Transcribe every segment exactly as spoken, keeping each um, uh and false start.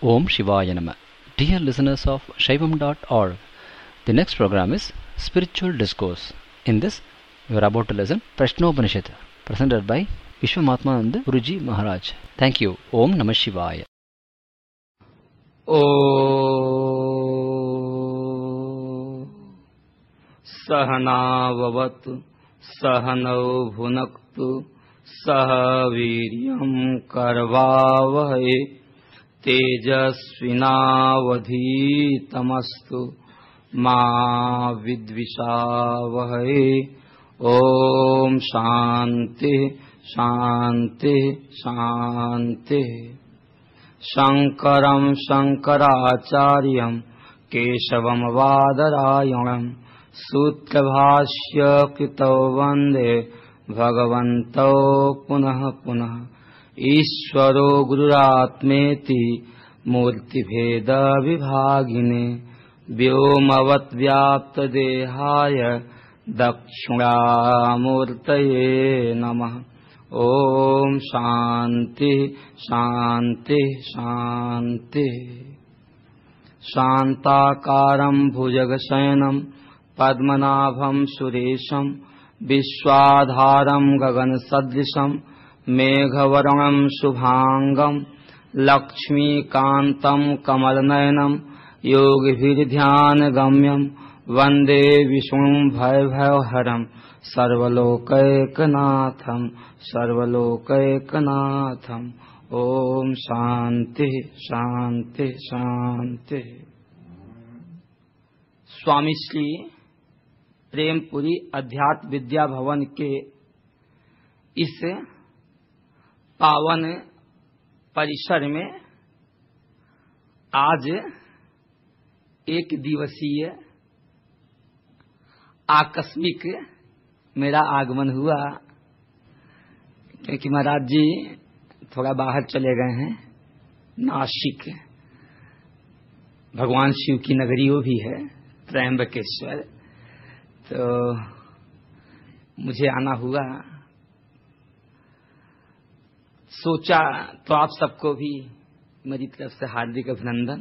Om Shivaya Nama. Dear listeners of Shaivam dot org, the next program is Spiritual Discourse. In this, you are about to listen Prashnopanishad, presented by Vishwamatmananda Guruji Maharaj. Thank you. Om Namah Shivaya. ओ सहनाववतु सहनौ भुनक्तु सह वीर्यं करवावहै तेजस्विनावधीतमस्तु मा विद्विषावहै। ओम शांति शांति शांति। शंकरं शंकराचार्यं केशवं वादरायणं सूत्रभाष्य कृतौ वन्दे भगवन्तौ पुनः पुनः। ईश्वरो गुरुरात्मेति मूर्तिभेद विभागिने व्योमवद्व्याप्तदेहाय दक्षिणामूर्तये नमः। ओम शांति शांति शांति। शांताकारं भुजगशयनं पद्मनाभं सुरेशं विश्वाधारं गगनसदृशं मेघवर्णं शुभांगं लक्ष्मीकान्तं कमलनयनं योगिभिर्ध्यानगम्यं वन्दे विष्णुं भयभयहरं सर्वलोकैकनाथं सर्वलोकैकनाथं। ओम शांति शांति शांति। स्वामी श्री प्रेमपुरी अध्यात्म विद्या भवन के इस पावन परिसर में आज एक दिवसीय आकस्मिक मेरा आगमन हुआ, क्योंकि महाराज जी थोड़ा बाहर चले गए हैं, नासिक भगवान शिव की नगरी वो भी है त्रयंबकेश्वर, तो मुझे आना हुआ। सोचा तो आप सबको भी मेरी तरफ से हार्दिक अभिनंदन।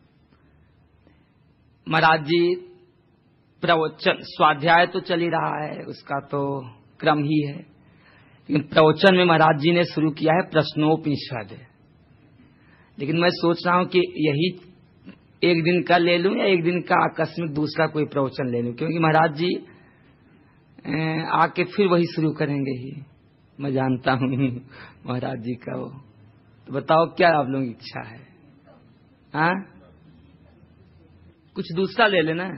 महाराज जी प्रवचन स्वाध्याय तो चल ही रहा है, उसका तो क्रम ही है, लेकिन प्रवचन में महाराज जी ने शुरू किया है प्रश्नोपनिषद। लेकिन मैं सोच रहा हूं कि यही एक दिन का ले लूं या एक दिन का आकस्मिक दूसरा कोई प्रवचन ले लूं, क्योंकि महाराज जी आके फिर वही शुरू करेंगे ही, मैं जानता हूं महाराज जी का वो। तो बताओ क्या आप लोगों की इच्छा है? हाँ, कुछ दूसरा ले लेना।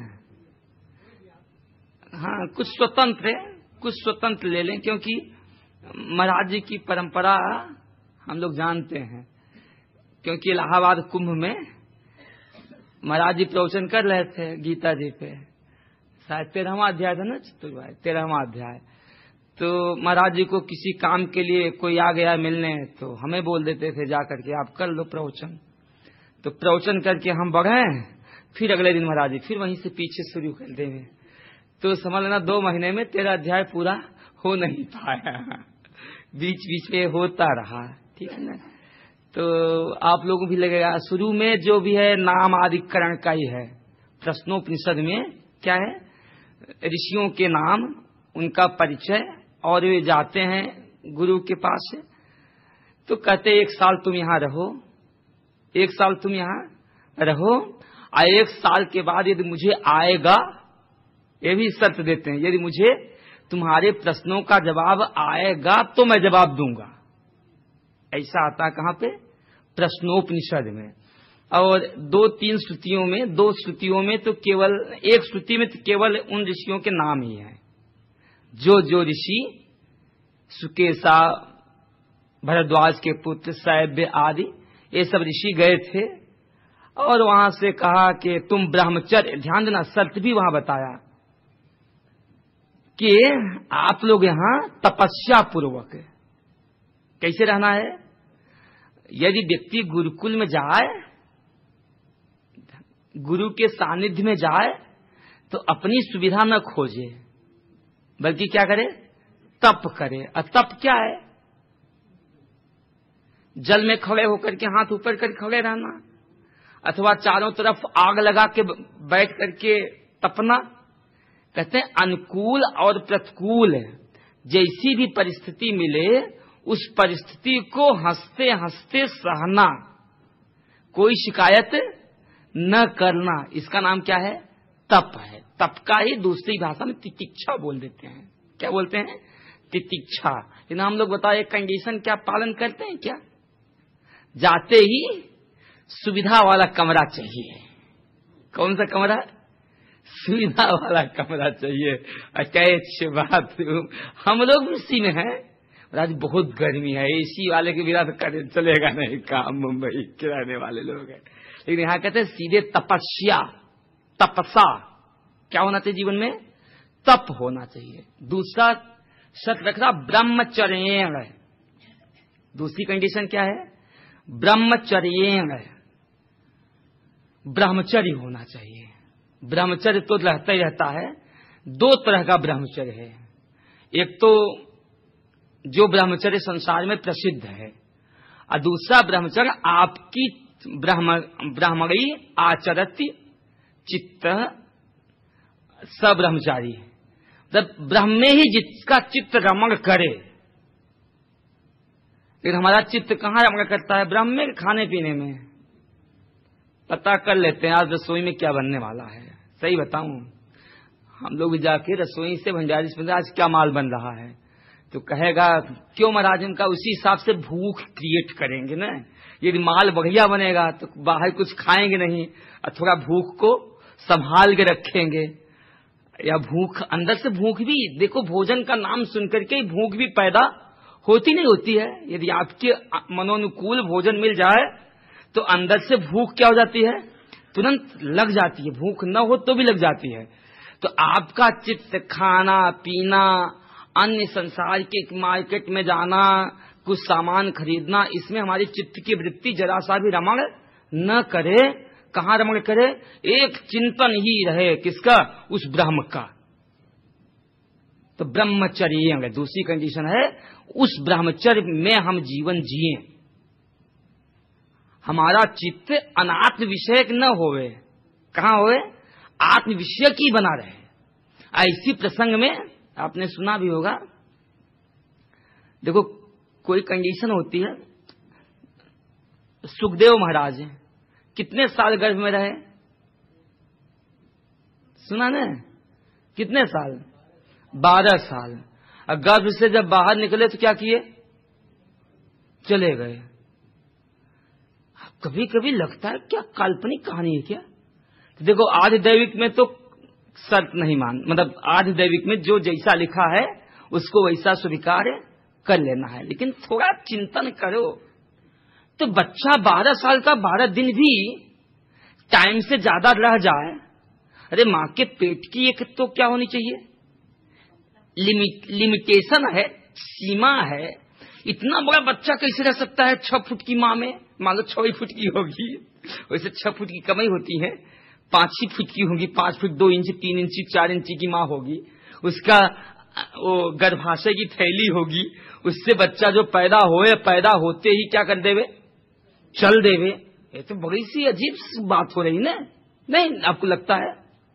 हाँ, कुछ स्वतंत्र कुछ स्वतंत्र ले लें, क्योंकि महाराज जी की परंपरा हम लोग जानते हैं। क्योंकि इलाहाबाद कुंभ में महाराज जी प्रवचन कर रहे थे गीता जी पे, शायद तेरहवां अध्याय था ना चतुर भाई, तेरहवां अध्याय। तो महाराज जी को किसी काम के लिए कोई आ गया मिलने, तो हमें बोल देते थे जा करके आप कर लो प्रवचन। तो प्रवचन करके हम बढ़े, फिर अगले दिन महाराज जी फिर वहीं से पीछे शुरू कर देंगे। तो समझ लेना दो महीने में तेरा अध्याय पूरा हो नहीं पाया, बीच बीच में होता रहा, ठीक है ना। तो आप लोगों भी लगेगा शुरू में जो भी है नाम आदिकरण का ही है। प्रश्नोपनिषद में क्या है? ऋषियों के नाम, उनका परिचय, और वे जाते हैं गुरु के पास से, तो कहते एक साल तुम यहां रहो, एक साल तुम यहां रहो, और एक साल के बाद यदि मुझे आएगा, ये भी शर्त देते हैं, यदि मुझे तुम्हारे प्रश्नों का जवाब आएगा तो मैं जवाब दूंगा। ऐसा आता है कहां पे? प्रश्नोपनिषद में। और दो तीन श्रुतियों में, दो श्रुतियों में तो केवल, एक श्रुति में तो केवल उन ऋषियों के नाम ही हैं जो जो ऋषि सुकेशा, भरद्वाज के पुत्र शैब्य आदि, ये सब ऋषि गए थे और वहां से कहा कि तुम ब्रह्मचर्य, ध्यान देना शर्त भी वहां बताया कि आप लोग यहां तपस्या पूर्वक कैसे रहना है। यदि व्यक्ति गुरुकुल में जाए, गुरु के सानिध्य में जाए, तो अपनी सुविधा न खोजे, बल्कि क्या करे? तप करे। और तप क्या है? जल में खड़े होकर के हाथ ऊपर कर खड़े रहना, अथवा चारों तरफ आग लगा के बैठ करके तपना। कहते हैं अनुकूल और प्रतिकूल जैसी भी परिस्थिति मिले उस परिस्थिति को हंसते हंसते सहना, कोई शिकायत न करना, इसका नाम क्या है? तप है। तप का ही दूसरी भाषा में तितिक्षा बोल देते हैं। क्या बोलते हैं? तितिक्षा। लेकिन हम लोग बताओ एक कंडीशन क्या पालन करते हैं क्या? जाते ही सुविधा वाला कमरा चाहिए। कौन सा कमरा? सुविधा वाला कमरा चाहिए। Attach bathroom. हम लोग भी इसी में हैं। आज बहुत गर्मी है, एसी वाले के बिना तो करे चलेगा नहीं काम। मुंबई के रहने वाले लोग हैं, लेकिन यहां कहते हैं सीधे तपस्या, तपसा। क्या होना चाहिए जीवन में? तप होना चाहिए। दूसरा शर्त रख रहा ब्रह्मचर्येण। दूसरी कंडीशन क्या है? ब्रह्मचर्येण, ब्रह्मचर्य होना चाहिए। ब्रह्मचर्य तो रहता ही रहता है। दो तरह का ब्रह्मचर्य है। एक तो जो ब्रह्मचर्य संसार में प्रसिद्ध है, और दूसरा ब्रह्मचर्य आपकी ब्रह्म ब्रह्मणी आचरति चित्त स ब्रह्मचारी। मतलब ब्रह्म में ही जिसका चित्त रमण करे। लेकिन हमारा चित्त कहाँ रमण करता है? ब्रह्म में, खाने पीने में। पता कर लेते हैं आज रसोई में क्या बनने वाला है। सही बताऊं, हम लोग भी जाके रसोई से भंडारी से आज क्या माल बन रहा है तो कहेगा क्यों महाराज, इनका उसी हिसाब से भूख क्रिएट करेंगे ना। यदि माल बढ़िया बनेगा तो बाहर कुछ खाएंगे नहीं, और थोड़ा भूख को संभाल के रखेंगे। या भूख अंदर से भूख भी, देखो भोजन का नाम सुनकर के भूख भी पैदा होती नहीं होती है। यदि आपके मनोनुकूल भोजन मिल जाए तो अंदर से भूख क्या हो जाती है? तुरंत लग जाती है। भूख न हो तो भी लग जाती है। तो आपका चित्त खाना पीना, अन्य संसार के मार्केट में जाना, कुछ सामान खरीदना, इसमें हमारी चित्त की वृत्ति जरा सा भी रमण न करे। कहाँ रमण करे? एक चिंतन ही रहे। किसका? उस ब्रह्म का। तो ब्रह्मचर्य दूसरी कंडीशन है। उस ब्रह्मचर्य में हम जीवन जिए, हमारा चित्त अनात्म विषयक न होवे। कहाँ होवे? आत्म विषयक ही बना रहे। ऐसी प्रसंग में आपने सुना भी होगा। देखो कोई कंडीशन होती है। सुखदेव महाराज कितने साल गर्भ में रहे? सुना ना? कितने साल? बारह साल। और गर्भ से जब बाहर निकले तो क्या किए? चले गए। कभी कभी लगता है क्या काल्पनिक कहानी है क्या? तो देखो आदि दैविक में तो शर्त नहीं मान, मतलब आदि दैविक में जो जैसा लिखा है उसको वैसा स्वीकार कर लेना है। लेकिन थोड़ा चिंतन करो तो बच्चा बारह साल का बारह दिन भी टाइम से ज्यादा रह जाए, अरे माँ के पेट की एक तो क्या होनी चाहिए? लिमिट लिमिटेशन है, सीमा है। इतना बड़ा बच्चा कैसे रह सकता है छह फुट की माँ में? मान लो छह फुट की होगी, वैसे छह फुट की कम ही होती है, पांच ही फुट की होगी, पांच फुट दो इंच तीन इंच चार इंच की माँ होगी, उसका वो गर्भाशय की थैली होगी, उससे बच्चा जो पैदा होए पैदा होते ही क्या कर देवे? चल देवे। ये तो बड़ी सी अजीब बात हो रही ना, नहीं आपको लगता है?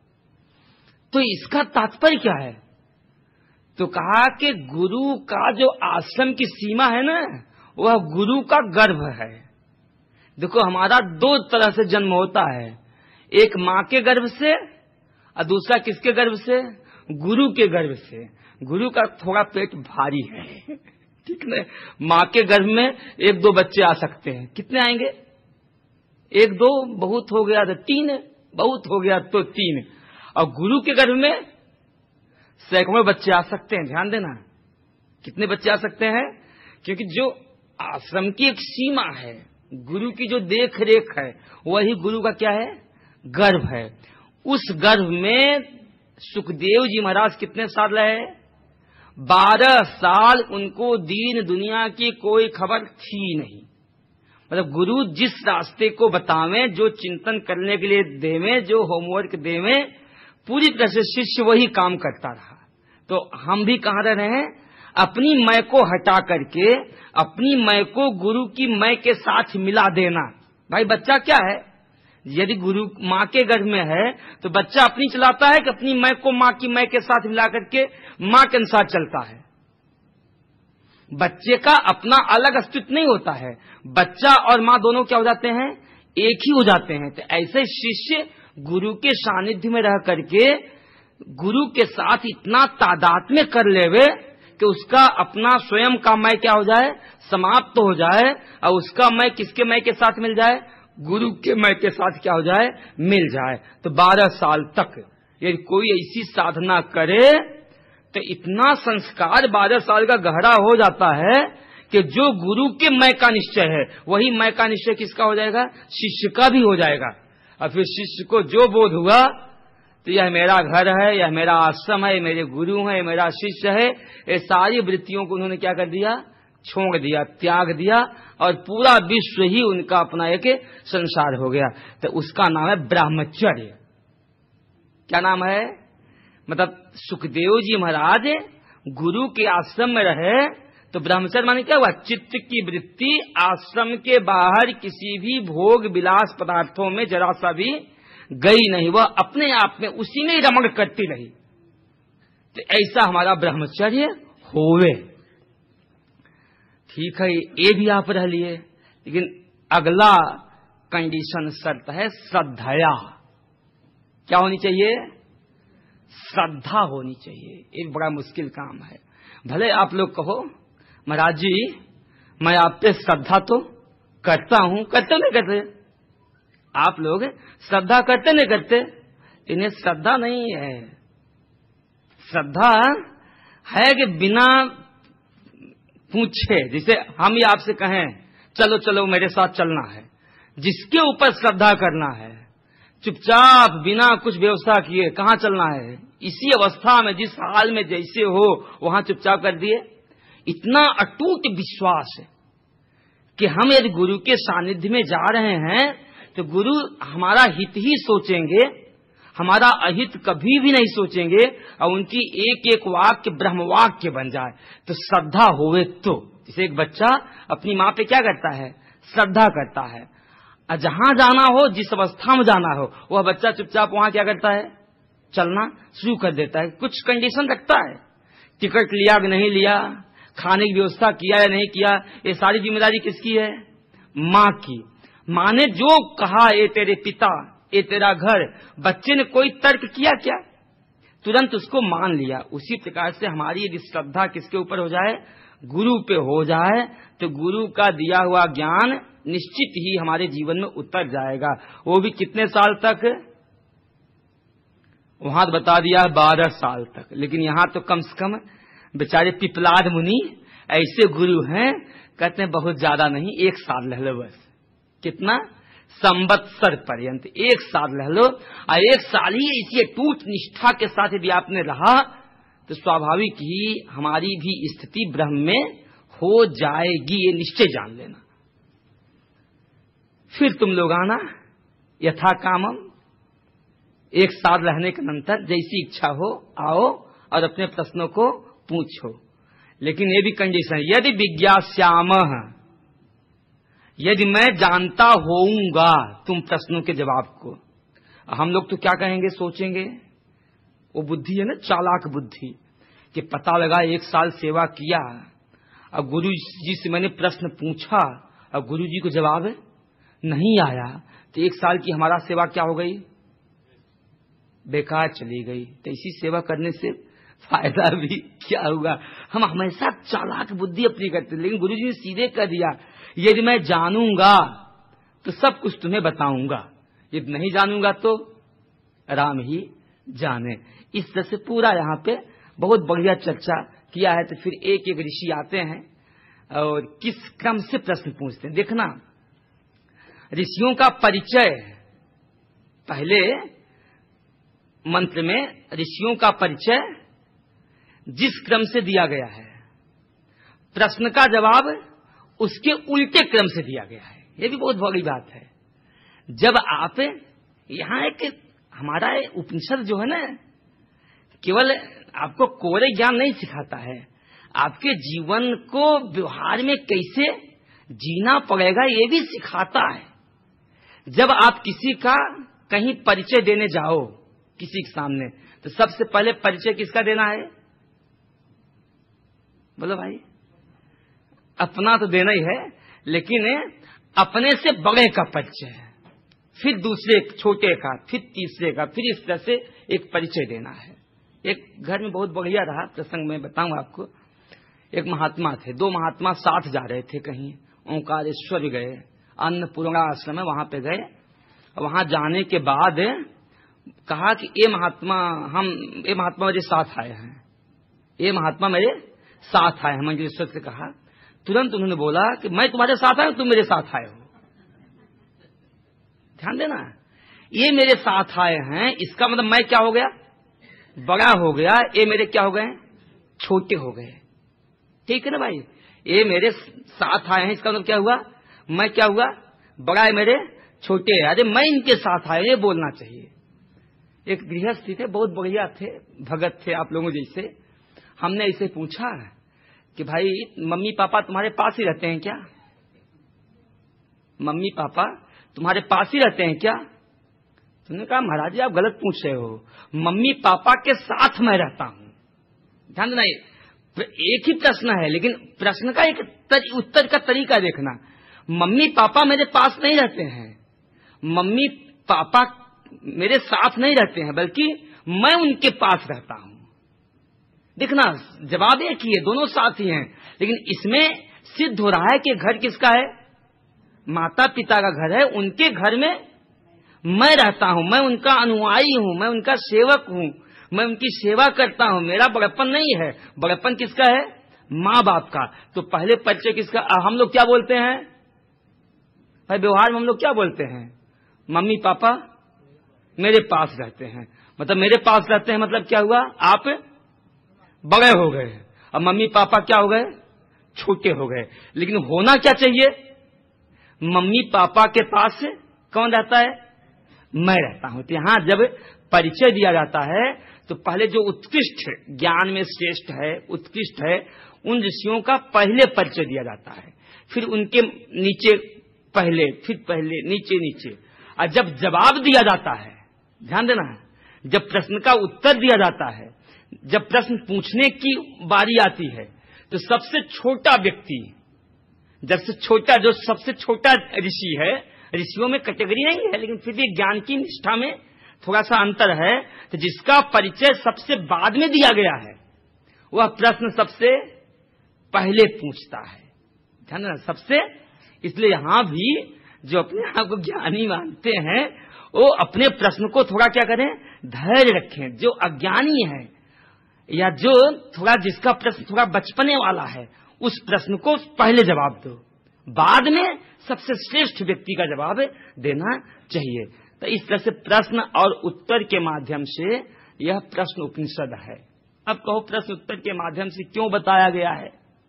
तो इसका तात्पर्य क्या है? तो कहा कि गुरु का जो आश्रम की सीमा है ना, वह गुरु का गर्भ है। देखो हमारा दो तरह से जन्म होता है, एक माँ के गर्भ से और दूसरा किसके गर्भ से? गुरु के गर्भ से। गुरु का थोड़ा पेट भारी है, ठीक है। माँ के गर्भ में एक दो बच्चे आ सकते हैं। कितने आएंगे? एक दो बहुत हो गया तो तीन, बहुत हो गया तो तीन। और गुरु के गर्भ में सैकड़ों बच्चे आ सकते हैं। ध्यान देना कितने बच्चे आ सकते हैं, क्योंकि जो आश्रम की एक सीमा है, गुरु की जो देख रेख है, वही गुरु का क्या है? गर्भ है। उस गर्भ में सुखदेव जी महाराज कितने साल रहे? बारह साल। उनको दीन दुनिया की कोई खबर थी नहीं। मतलब गुरु जिस रास्ते को बतावें, जो चिंतन करने के लिए देवें, जो होमवर्क देवें, पूरी तरह से शिष्य वही काम करता रहा। तो हम भी कहाँ रह रहे हैं? अपनी मैं को हटा करके अपनी मैं को गुरु की मैं के साथ मिला देना। भाई बच्चा क्या है? यदि गुरु माँ के गर्भ में है तो बच्चा अपनी चलाता है कि अपनी मैं को माँ की मैं के साथ मिला करके माँ के अनुसार चलता है। बच्चे का अपना अलग अस्तित्व नहीं होता है, बच्चा और माँ दोनों क्या हो जाते हैं, एक ही हो जाते हैं। तो ऐसे शिष्य गुरु के सानिध्य में रह करके गुरु के साथ इतना तादात्म्य कर लेवे कि उसका अपना स्वयं का मैं क्या हो जाए, समाप्त तो हो जाए, और उसका मैं किसके मैं के साथ मिल जाए, गुरु के मैं के साथ क्या हो जाए, मिल जाए। तो बारह साल तक यदि कोई ऐसी साधना करे तो इतना संस्कार बारह साल का गहरा हो जाता है कि जो गुरु के मैं का निश्चय है वही मैं का निश्चय किसका हो जाएगा, शिष्य का भी हो जाएगा। और फिर शिष्य को जो बोध हुआ तो यह मेरा घर है, यह मेरा आश्रम है, मेरे गुरु है, मेरा शिष्य है, ये सारी वृत्तियों को उन्होंने क्या कर दिया, छोड़ दिया, त्याग दिया, और पूरा विश्व ही उनका अपना एक संसार हो गया। तो उसका नाम है ब्रह्मचर्य। क्या नाम है, मतलब सुखदेव जी महाराज गुरु के आश्रम में रहे तो ब्रह्मचर्य माने क्या हुआ, चित्त की वृत्ति आश्रम के बाहर किसी भी भोग विलास पदार्थों में जरा सा भी गई नहीं, वह अपने आप में उसी में रमण करती रही। तो ऐसा हमारा ब्रह्मचर्य होवे। ठीक है, ये भी आप रह लिए, लेकिन अगला कंडीशन शर्त है श्रद्धया। क्या होनी चाहिए, श्रद्धा होनी चाहिए। एक बड़ा मुश्किल काम है। भले आप लोग कहो महाराज जी मैं आप पे श्रद्धा तो करता हूं, करते नहीं करते, आप लोग श्रद्धा करते नहीं करते, इन्हें श्रद्धा नहीं है। श्रद्धा है कि बिना पूछे, जिसे हम ही आपसे कहें चलो चलो मेरे साथ चलना है, जिसके ऊपर श्रद्धा करना है, चुपचाप बिना कुछ व्यवस्था किए कहाँ चलना है, इसी अवस्था में जिस हाल में जैसे हो वहां चुपचाप कर दिए। इतना अटूट विश्वास है कि हम यदि गुरु के सानिध्य में जा रहे हैं तो गुरु हमारा हित ही सोचेंगे, हमारा अहित कभी भी नहीं सोचेंगे, और उनकी एक एक वाक्य ब्रह्म वाक्य बन जाए। तो श्रद्धा होवे तो, जैसे एक बच्चा अपनी माँ पे क्या करता है, श्रद्धा करता है, और जहां जाना हो, जिस अवस्था में जाना हो, वह बच्चा चुपचाप वहां क्या करता है, चलना शुरू कर देता है। कुछ कंडीशन रखता है, टिकट लिया कि नहीं लिया, खाने की व्यवस्था किया या नहीं किया, ये सारी जिम्मेदारी किसकी है, माँ की। माँ ने जो कहा, ये तेरे पिता, ये तेरा घर, बच्चे ने कोई तर्क किया क्या, तुरंत उसको मान लिया। उसी प्रकार से हमारी यदि श्रद्धा किसके ऊपर हो जाए, गुरु पे हो जाए, तो गुरु का दिया हुआ ज्ञान निश्चित ही हमारे जीवन में उतर जाएगा। वो भी कितने साल तक, वहां तो बता दिया बारह साल तक, लेकिन यहां तो कम से कम बेचारे पिपलाद मुनि ऐसे गुरु हैं, कहते हैं बहुत ज्यादा नहीं, एक साल रह लो बस। कितना, संवत्सर पर्यंत एक साल रह लो, और एक साल ही इसी अटूट निष्ठा के साथ यदि आपने रहा तो स्वाभाविक ही हमारी भी स्थिति ब्रह्म में हो जाएगी, ये निश्चय जान लेना। फिर तुम लोग आना यथा कामम, एक साल रहने के नंतर जैसी इच्छा हो आओ और अपने प्रश्नों को पूछो। लेकिन ये भी कंडीशन, यदि विज्ञास्याम, यदि मैं जानता होऊंगा तुम प्रश्नों के जवाब को। हम लोग तो क्या कहेंगे, सोचेंगे, वो बुद्धि है ना, चालाक बुद्धि, कि पता लगा एक साल सेवा किया और गुरु जी से मैंने प्रश्न पूछा और गुरु जी को जवाब नहीं आया, तो एक साल की हमारा सेवा क्या हो गई, बेकार चली गई। तो इसी सेवा करने से फायदा भी क्या होगा। हम हमेशा चालाक बुद्धि अपनी करते, लेकिन गुरु जी ने सीधे कह दिया, यदि मैं जानूंगा तो सब कुछ तुम्हें बताऊंगा, यदि नहीं जानूंगा तो राम ही जाने। इस तरह से पूरा यहाँ पे बहुत बढ़िया चर्चा किया है। तो फिर एक एक ऋषि आते हैं और किस क्रम से प्रश्न पूछते हैं। देखना, ऋषियों का परिचय पहले मंत्र में, ऋषियों का परिचय जिस क्रम से दिया गया है, प्रश्न का जवाब उसके उल्टे क्रम से दिया गया है। यह भी बहुत बड़ी बात है। जब आप यहाँ एक हमारा उपनिषद जो है ना, केवल आपको कोरे ज्ञान नहीं सिखाता है, आपके जीवन को व्यवहार में कैसे जीना पड़ेगा ये भी सिखाता है। जब आप किसी का कहीं परिचय देने जाओ किसी के सामने, तो सबसे पहले परिचय किसका देना है? बोलो भाई, अपना तो देना ही है, लेकिन अपने से बड़े का परिचय, फिर दूसरे छोटे का, फिर तीसरे का, फिर इस तरह से एक परिचय देना है। एक घर में बहुत बढ़िया रहा प्रसंग, में बताऊं आपको। एक महात्मा थे, दो महात्मा साथ जा रहे थे कहीं, ओंकारेश्वर गए, अन्नपूर्णा आश्रम है, वहां पे गए। वहां जाने के बाद कहा कि ये महात्मा हम ये महात्मा मेरे साथ आए हैं, ये महात्मा मेरे साथ आए हैं। मंगलेश्वर से कहा, तुरंत उन्होंने बोला कि मैं तुम्हारे साथ आया हूं, तुम मेरे साथ आए हो। ध्यान देना, ये मेरे साथ आए हैं, इसका मतलब मैं क्या हो गया? बड़ा हो गया। ये मेरे क्या हो गए? छोटे हो गए। ठीक है ना भाई? ये मेरे साथ आए हैं, इसका मतलब क्या हुआ? मैं क्या हुआ? बड़ा है, मेरे छोटे है। अरे मैं इनके साथ आया, ये बोलना चाहिए। एक गृहस्थ थे, बहुत बढ़िया थे, भगत थे आप लोगों जैसे। हमने इसे पूछा कि भाई मम्मी पापा तुम्हारे पास ही रहते हैं क्या? मम्मी पापा तुम्हारे पास ही रहते हैं क्या? तुमने कहा महाराज जी आप गलत पूछ रहे हो, मम्मी पापा के साथ मैं रहता हूं। ध्यान देना, एक ही प्रश्न है, लेकिन प्रश्न का एक तर, उत्तर का तरीका देखना। मम्मी पापा मेरे पास नहीं रहते हैं, मम्मी पापा मेरे साथ नहीं रहते हैं, बल्कि मैं उनके पास रहता हूं। देखना, जवाब एक ही है, दोनों साथ ही हैं, लेकिन इसमें सिद्ध हो रहा है कि घर किसका है? माता पिता का घर है। उनके घर में मैं रहता हूं, मैं उनका अनुयायी हूं, मैं उनका सेवक हूं, मैं उनकी सेवा करता हूं। मेरा बड़प्पन नहीं है। बड़प्पन किसका है? माँ बाप का। तो पहले परिचय किसका? हम लोग क्या बोलते हैं भाई? व्यवहार में हम लोग क्या बोलते हैं? मम्मी पापा मेरे पास रहते हैं, मतलब मेरे पास रहते हैं मतलब क्या हुआ? आप बड़े हो गए, और मम्मी पापा क्या हो गए? छोटे हो गए। लेकिन होना क्या चाहिए? मम्मी पापा के पास कौन रहता है? मैं रहता हूं। तो यहां जब परिचय दिया जाता है तो पहले जो उत्कृष्ट ज्ञान में श्रेष्ठ है, उत्कृष्ट है, उन ऋषियों का पहले परिचय दिया जाता है, फिर उनके नीचे पहले, फिर पहले, नीचे नीचे। और जब जवाब दिया जाता है, ध्यान देना है, जब प्रश्न का उत्तर दिया जाता है, जब प्रश्न पूछने की बारी आती है, तो सबसे छोटा व्यक्ति, जब से छोटा, जो सबसे छोटा ऋषि है, ऋषियों में कैटेगरी नहीं है, लेकिन फिर भी ज्ञान की निष्ठा में थोड़ा सा अंतर है, तो जिसका परिचय सबसे बाद में दिया गया है, वह प्रश्न सबसे पहले पूछता है। ध्यान देना, सबसे। इसलिए यहां भी जो अपने आप को ज्ञानी मानते हैं, वो अपने प्रश्न को थोड़ा क्या करें? धैर्य रखें। जो अज्ञानी है या जो थोड़ा, जिसका प्रश्न थोड़ा बचपने वाला है, उस प्रश्न को पहले जवाब दो, बाद में सबसे श्रेष्ठ व्यक्ति का जवाब देना चाहिए। तो इस तरह से प्रश्न और उत्तर के माध्यम से यह प्रश्न उपनिषद है। अब कहो, प्रश्न उत्तर के माध्यम से क्यों बताया गया है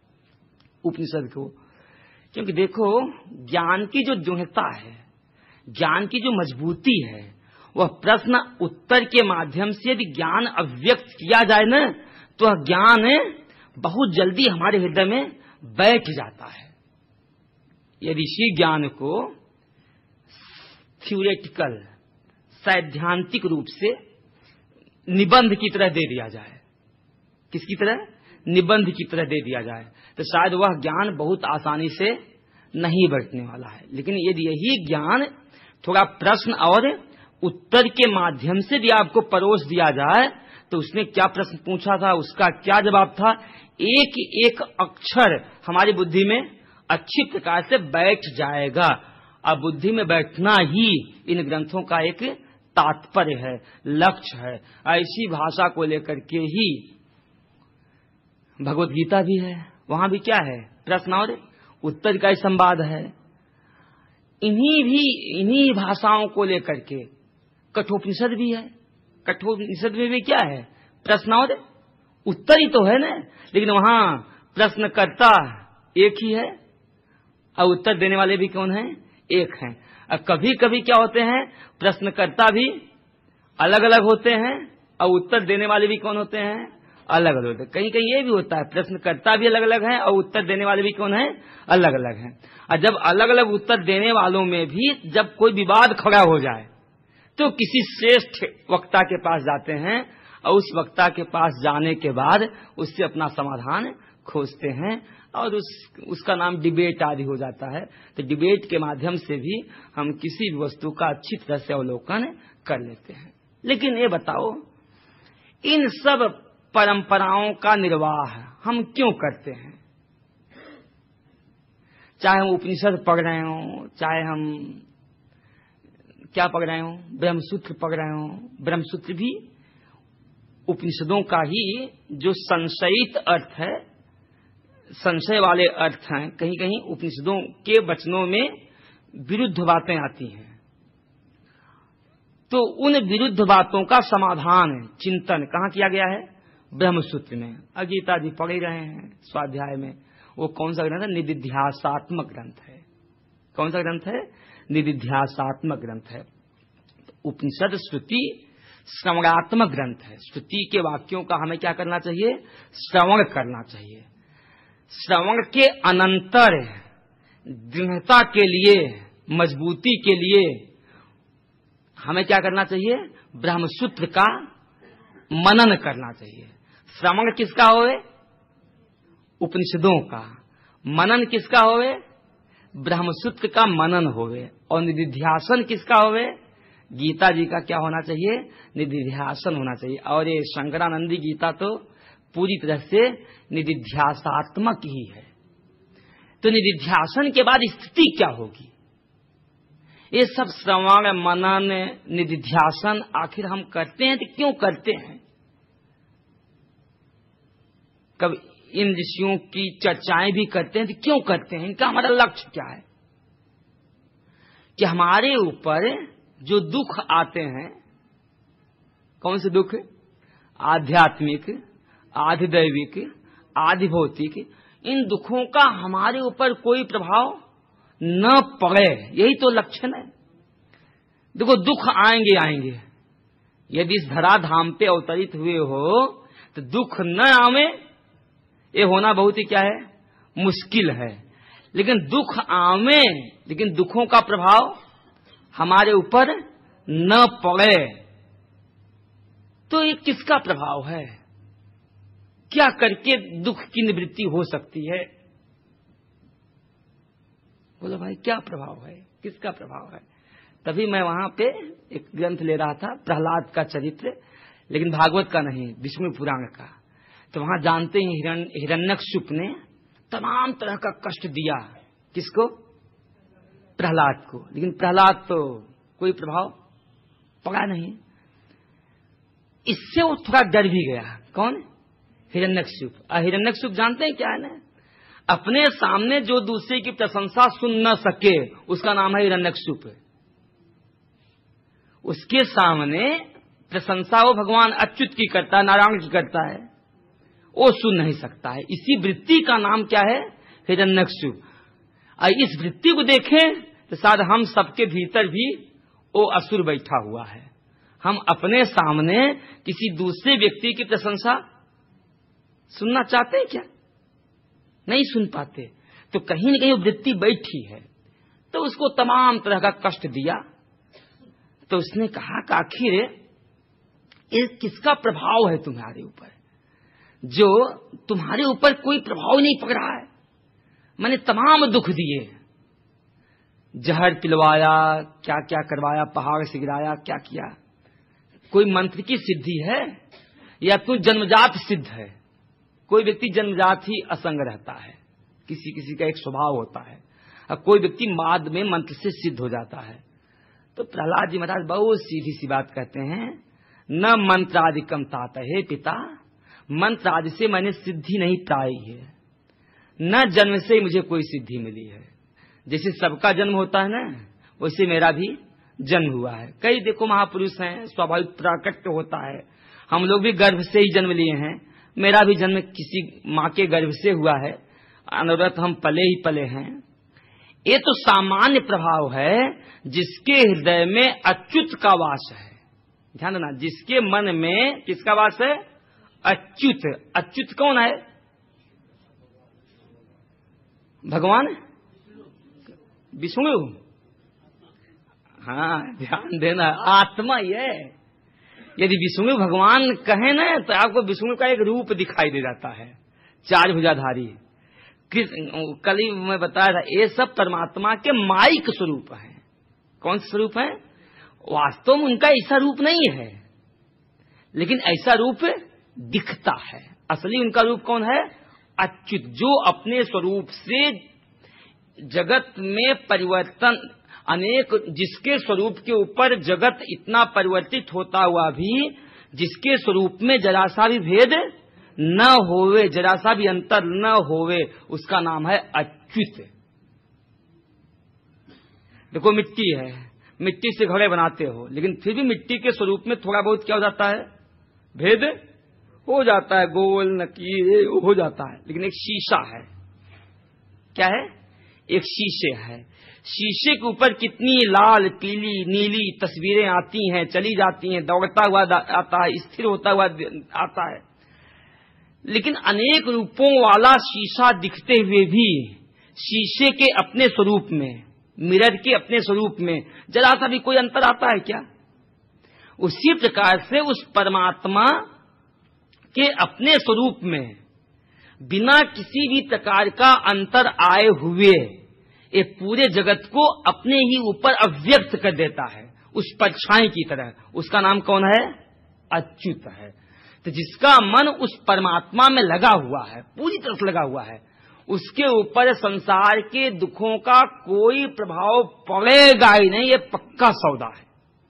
उपनिषद को? क्योंकि देखो, ज्ञान की जो दृढ़ता है, ज्ञान की जो मजबूती है, वह प्रश्न उत्तर के माध्यम से यदि ज्ञान अभिव्यक्त किया जाए न, तो वह ज्ञान बहुत जल्दी हमारे हृदय में बैठ जाता है। यदि इसी ज्ञान को थ्योरेटिकल, सैद्धांतिक रूप से निबंध की तरह दे दिया जाए, किसकी तरह? निबंध की तरह दे दिया जाए, तो शायद वह ज्ञान बहुत आसानी से नहीं बैठने वाला है। लेकिन यदि यही ज्ञान थोड़ा प्रश्न और उत्तर के माध्यम से भी आपको परोस दिया जाए, तो उसने क्या प्रश्न पूछा था, उसका क्या जवाब था, एक एक अक्षर हमारी बुद्धि में अच्छी प्रकार से बैठ जाएगा। अब बुद्धि में बैठना ही इन ग्रंथों का एक तात्पर्य है, लक्ष्य है। ऐसी भाषा को लेकर के ही भगवत गीता भी है, वहां भी क्या है? प्रश्न और उत्तर का ही संवाद है। इन्हीं भी इन्हीं भाषाओं को लेकर के कठोपनिषद भी है। कठोपनिषद में भी क्या है? प्रश्न और उत्तर ही तो है ना, लेकिन वहां प्रश्नकर्ता एक ही है और उत्तर देने वाले भी कौन है? एक हैं। अब कभी कभी क्या होते हैं, प्रश्नकर्ता भी अलग अलग होते हैं और उत्तर देने वाले भी कौन होते हैं? अलग अलग होते हैं। कहीं कहीं ये भी होता है प्रश्नकर्ता भी अलग अलग है और उत्तर देने वाले भी कौन है, अलग अलग हैं। और जब अलग अलग उत्तर देने वालों में भी जब कोई विवाद खड़ा हो जाए तो किसी श्रेष्ठ वक्ता के पास जाते हैं और उस वक्ता के पास जाने के बाद उससे अपना समाधान खोजते हैं और उस उसका नाम डिबेट आदि हो जाता है। तो डिबेट के माध्यम से भी हम किसी भी वस्तु का अच्छी तरह से अवलोकन कर लेते हैं। लेकिन ये बताओ, इन सब परंपराओं का निर्वाह हम क्यों करते हैं? चाहे हम उपनिषद पढ़ रहे हों, चाहे हम क्या पढ़ रहे हों, ब्रह्मसूत्र पढ़ रहे हों। ब्रह्मसूत्र भी उपनिषदों का ही जो संशयित अर्थ है, संशय वाले अर्थ हैं, कहीं कहीं उपनिषदों के वचनों में विरुद्ध बातें आती हैं। तो उन विरुद्ध बातों का समाधान चिंतन कहाँ किया गया है? ब्रह्मसूत्र में। गीता जी पढ़ ही रहे हैं स्वाध्याय में। वो कौन सा ग्रंथ है? निदिध्यासात्मक ग्रंथ है। कौन सा ग्रंथ है? निदिध्यासात्मक ग्रंथ है। उपनिषद श्रुति श्रवणात्मक ग्रंथ है। श्रुति के वाक्यों का हमें क्या करना चाहिए? श्रवण करना चाहिए। श्रवण के अनंतर दृढ़ता के लिए, मजबूती के लिए हमें क्या करना चाहिए? ब्रह्मसूत्र का मनन करना चाहिए। श्रवण किसका होवे? उपनिषदों का। मनन किसका होवे? ब्रह्मसूत्र का मनन होवे। और निदिध्यासन किसका होवे? गीता जी का क्या होना चाहिए? निदिध्यासन होना चाहिए। और ये शंकरानंदी गीता तो पूरी तरह से निदिध्यासात्मक ही है। तो निदिध्यासन के बाद स्थिति क्या होगी? ये सब श्रवण, मनन, निदिध्यासन आखिर हम करते हैं तो क्यों करते हैं? कब इन ऋषियों की चर्चाएं भी करते हैं तो क्यों करते हैं? इनका हमारा लक्ष्य क्या है? कि हमारे ऊपर जो दुख आते हैं, कौन से दुख? आध्यात्मिक, आधिदैविक, आधिभौतिक, इन दुखों का हमारे ऊपर कोई प्रभाव न पड़े, यही तो लक्षण है। देखो, दुख आएंगे आएंगे। यदि इस धरा धाम पे अवतरित हुए हो तो दुख न आवे, ये होना बहुत ही क्या है? मुश्किल है। लेकिन दुख आवे, लेकिन दुखों का प्रभाव हमारे ऊपर न पड़े, तो ये किसका प्रभाव है? क्या करके दुख की निवृत्ति हो सकती है? बोलो भाई, क्या प्रभाव है? किसका प्रभाव है? तभी मैं वहां पे एक ग्रंथ ले रहा था, प्रहलाद का चरित्र, लेकिन भागवत का नहीं, विष्णु पुराण का। तो वहां जानते हैं हिरण हिरण्यकश्यप ने तमाम तरह का कष्ट दिया। किसको? प्रहलाद को। लेकिन प्रहलाद तो कोई प्रभाव पड़ा नहीं। इससे वो थोड़ा डर भी गया। कौन? हिरण्यकश्यप। हिरण्यकश्यप जानते हैं क्या है ना? अपने सामने जो दूसरे की प्रशंसा सुन न सके उसका नाम है हिरण्यकश्यप। उसके सामने प्रशंसा वो भगवान अच्युत की करता है, नारायण की करता है, वो सुन नहीं सकता है। इसी वृत्ति का नाम क्या है? हिरण्यकश्यप। इस वृत्ति को देखें तो शायद हम सबके भीतर भी वो असुर बैठा हुआ है। हम अपने सामने किसी दूसरे व्यक्ति की प्रशंसा सुनना चाहते हैं क्या? नहीं सुन पाते। तो कहीं न कहीं वृत्ति बैठी है, तो उसको तमाम तरह का कष्ट दिया। तो उसने कहा कि आखिर ये किसका प्रभाव है तुम्हारे ऊपर, जो तुम्हारे ऊपर कोई प्रभाव नहीं पड़ रहा है? मैंने तमाम दुख दिए, जहर पिलवाया, क्या क्या करवाया, पहाड़ से गिराया, क्या किया। कोई मंत्र की सिद्धि है या तू जन्मजात सिद्ध है? कोई व्यक्ति जन्मजात ही असंग रहता है, किसी किसी का एक स्वभाव होता है, और कोई व्यक्ति बाद में मंत्र से सिद्ध हो जाता है। तो प्रहलाद जी महाराज बहुत सीधी सी बात कहते हैं, न मंत्रादिकम तात है पिता, मंत्र आदि से मैंने सिद्धि नहीं पाई है, न जन्म से मुझे कोई सिद्धि मिली है। जैसे सबका जन्म होता है ना, वैसे मेरा भी जन्म हुआ है। कई देखो महापुरुष हैं, स्वाभाविक प्राकट्य होता है। हम लोग भी गर्भ से ही जन्म लिए हैं। मेरा भी जन्म किसी माँ के गर्भ से हुआ है, अनवरत हम पले ही पले हैं। ये तो सामान्य प्रभाव है जिसके हृदय में अच्युत का वास है। ध्यान देना, जिसके मन में किसका वास है? अच्युत। अच्युत कौन है? भगवान विष्णु। हाँ, ध्यान देना, आत्मा ही है। यदि विष्णु भगवान कहें ना तो आपको विष्णु का एक रूप दिखाई दे जाता है, चार भुजाधारी। कल ही मैं बताया था, ये सब परमात्मा के माइक स्वरूप हैं। कौन सा स्वरूप है? वास्तव में उनका ऐसा रूप नहीं है, लेकिन ऐसा रूप दिखता है। असली उनका रूप कौन है? अच्युत, जो अपने स्वरूप से जगत में परिवर्तन, अनेक, जिसके स्वरूप के ऊपर जगत इतना परिवर्तित होता हुआ भी, जिसके स्वरूप में जरा सा भी भेद न होवे, जरा सा भी अंतर न होवे, उसका नाम है अच्युत। देखो मिट्टी है, मिट्टी से घड़े बनाते हो, लेकिन फिर भी मिट्टी के स्वरूप में थोड़ा बहुत क्या हो जाता है? भेद हो जाता है, गोल नकीर हो जाता है। लेकिन एक शीशा है, क्या है? एक शीशे है। शीशे के ऊपर कितनी लाल, पीली, नीली तस्वीरें आती हैं, चली जाती हैं, दौड़ता हुआ आता है, स्थिर होता हुआ आता है। लेकिन अनेक रूपों वाला शीशा दिखते हुए भी शीशे के अपने स्वरूप में, मिरर के अपने स्वरूप में जरा सा भी कोई अंतर आता है क्या? उसी प्रकार से उस परमात्मा के अपने स्वरूप में बिना किसी भी प्रकार का अंतर आए हुए ये पूरे जगत को अपने ही ऊपर अव्यक्त कर देता है, उस परछाई की तरह। उसका नाम कौन है? अच्युत है। तो जिसका मन उस परमात्मा में लगा हुआ है, पूरी तरह से लगा हुआ है, उसके ऊपर संसार के दुखों का कोई प्रभाव पड़ेगा ही नहीं, ये पक्का सौदा है।